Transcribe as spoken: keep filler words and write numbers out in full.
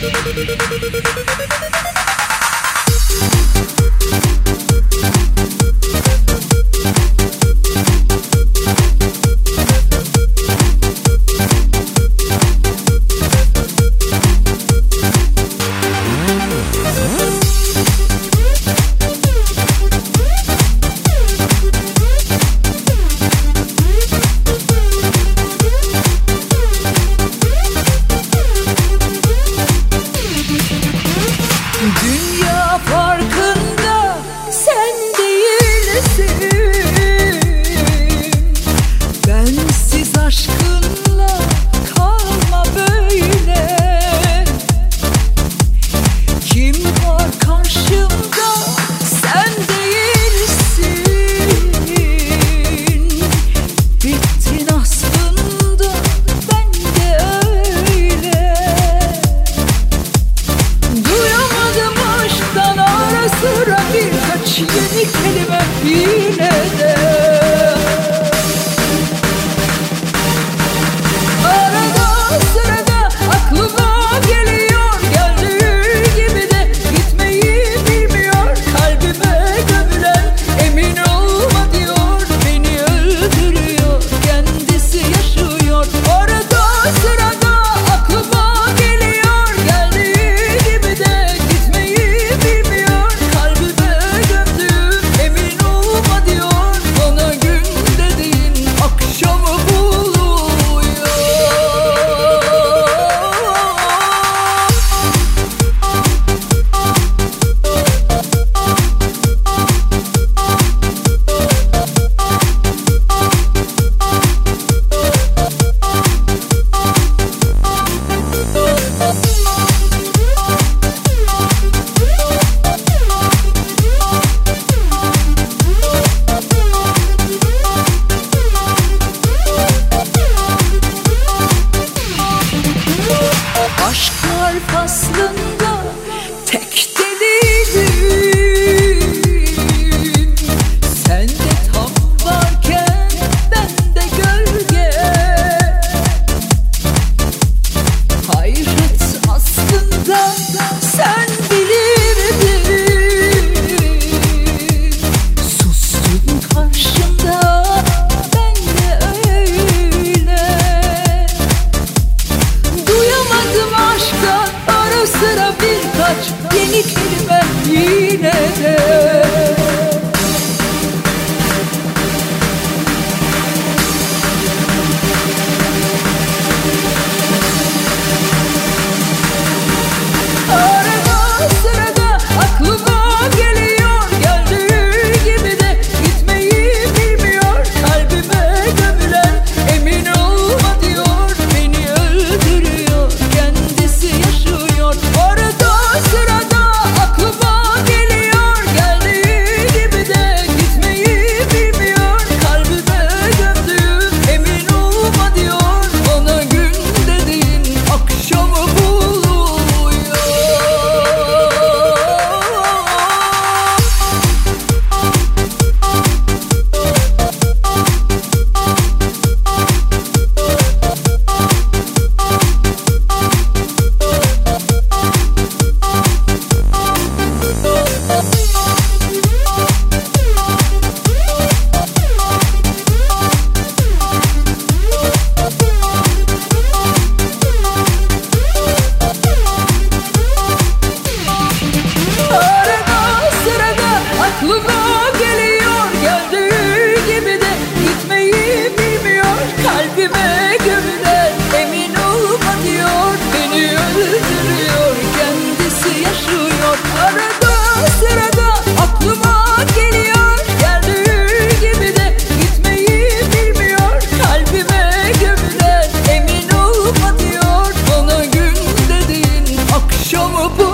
Dünya farkında sen değilsin. Bensiz aşkınla kalma böyle. Kim var karşımda sen değilsin. Bittin aslında, ben de öyle. Duyamadım aşktan ara sıra birkaç yeni kelime yine de. Arada sırada aklıma geliyor, geldiği gibi de gitmeyi bilmiyor. Kalbime gömülen emin olma diyor, beni öldürüyor, kendisi yaşıyor. Arada sırada aklıma geliyor, geldiği gibi de gitmeyi bilmiyor. Kalbime gömdüm, emin olma diyor, bana gün dediğin akşamı buluyor. Aşklar faslında tek deliydim. Sen de tam varken ben de gölge. Hayret aslında sen bilirdin. Sustun karşımda, ben de öyle. Duyamadım aşktan ara sıra birkaç yeni kelime yine de. Arada sırada aklıma geliyor, geldiği gibi de gitmeyi bilmiyor. Kalbime gömülen emin olma diyor, beni öldürüyor, kendisi yaşıyor. Arada sırada aklıma geliyor, geldiği gibi de gitmeyi bilmiyor. Kalbime gömdüm, emin olma diyor, bana gün dediğin akşamı buluyor. Arada sırada aklıma geliyor, geldiği gibi de gitmeyi bilmiyor. Kalbime gömülen emin olma diyor, beni öldürüyor, kendisi yaşıyor. Arada sırada aklıma geliyor, geldiği gibi de gitmeyi bilmiyor. Kalbime gömülen emin olma diyor, bana gün dediğin akşamı bu.